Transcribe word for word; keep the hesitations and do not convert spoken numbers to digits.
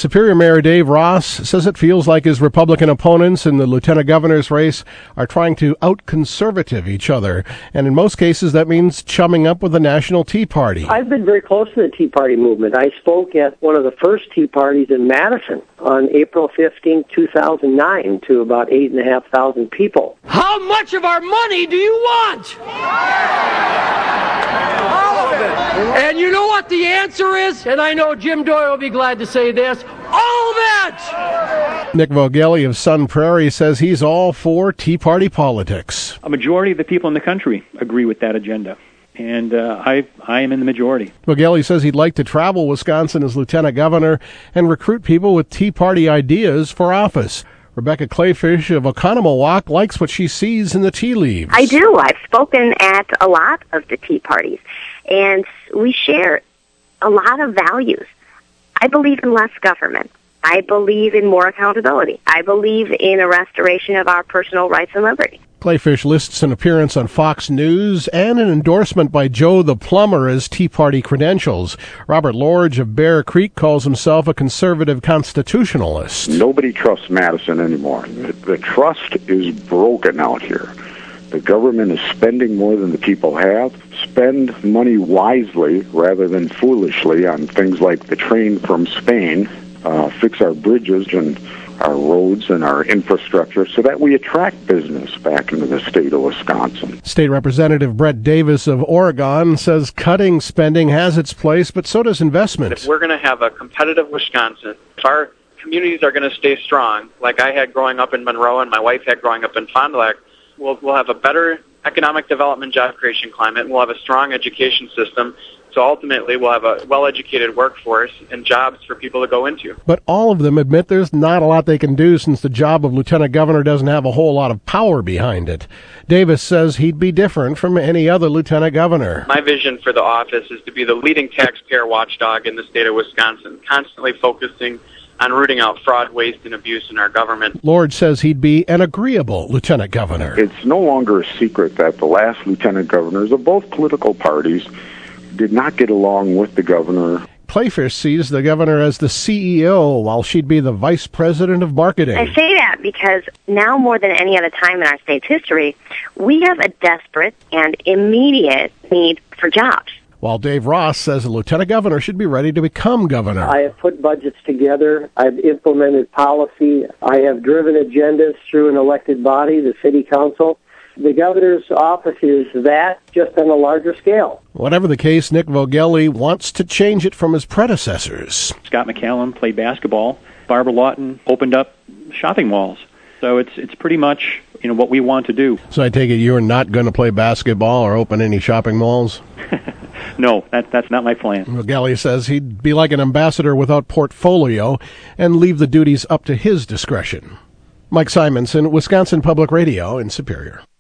Superior Mayor Dave Ross says it feels like his Republican opponents in the lieutenant governor's race are trying to out-conservative each other, and in most cases that means chumming up with the National Tea Party. I've been very close to the Tea Party movement. I spoke at one of the first Tea Parties in Madison on April fifteenth, two thousand nine, to about eight and a half thousand people. How much of our money do you want? All of it. And you know what the answer is? And I know Jim Doyle will be glad to say this. All of it! Nick Vogelli of Sun Prairie says he's all for Tea Party politics. A majority of the people in the country agree with that agenda. And uh, I I am in the majority. Vogelli says he'd like to travel Wisconsin as lieutenant governor and recruit people with Tea Party ideas for office. Rebecca Clayfish of Oconomowoc likes what she sees in the tea leaves. I do. I've spoken at a lot of the tea parties, and we share a lot of values. I believe in less government. I believe in more accountability. I believe in a restoration of our personal rights and liberty. Clayfish lists an appearance on Fox News and an endorsement by Joe the Plumber as Tea Party credentials. Robert Lorge of Bear Creek calls himself a conservative constitutionalist. Nobody trusts Madison anymore. The, the trust is broken out here. The government is spending more than the people have. Spend money wisely rather than foolishly on things like the train from Spain. Uh, fix our bridges and our roads and our infrastructure so that we attract business back into the state of Wisconsin. State Representative Brett Davis of Oregon says cutting spending has its place, but so does investment. If we're going to have a competitive Wisconsin, if our communities are going to stay strong, like I had growing up in Monroe and my wife had growing up in Fond du Lac, we'll, we'll have a better economic development job creation climate, and we'll have a strong education system. So ultimately, we'll have a well-educated workforce and jobs for people to go into. But all of them admit there's not a lot they can do since the job of lieutenant governor doesn't have a whole lot of power behind it. Davis says he'd be different from any other lieutenant governor. My vision for the office is to be the leading taxpayer watchdog in the state of Wisconsin, constantly focusing on rooting out fraud, waste, and abuse in our government. Lord says he'd be an agreeable lieutenant governor. It's no longer a secret that the last lieutenant governors of both political parties did not get along with the governor. Clayfish sees the governor as the C E O, while she'd be the vice president of marketing. I say that because now more than any other time in our state's history, we have a desperate and immediate need for jobs. While Dave Ross says the lieutenant governor should be ready to become governor. I have put budgets together. I've implemented policy. I have driven agendas through an elected body, the city council. The governor's office is that, just on a larger scale. Whatever the case, Nick Vogelli wants to change it from his predecessors. Scott McCallum played basketball. Barbara Lawton opened up shopping malls. So it's it's pretty much, you know, what we want to do. So I take it you're not going to play basketball or open any shopping malls? No, that, that's not my plan. Vogelli says he'd be like an ambassador without portfolio and leave the duties up to his discretion. Mike Simonson, Wisconsin Public Radio in Superior.